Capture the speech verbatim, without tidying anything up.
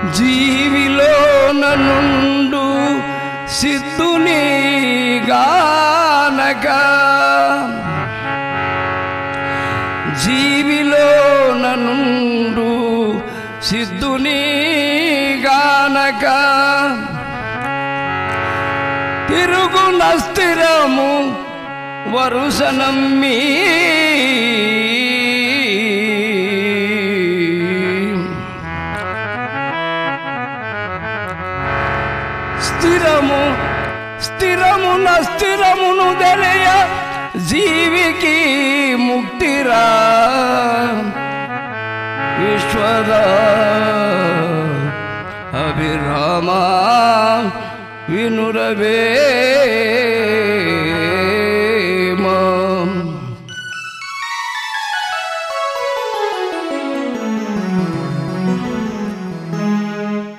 జీవిలో నుండు సిద్ధుని గానక జీవిలో నుండు సిద్ధుని గానక తిరుగు నస్థిరము వరుసనమ్మి స్థిరము స్థిరము నస్థిరమును తెలియ జీవికి ముక్తిరా విశ్వద అభిరామ వినురవే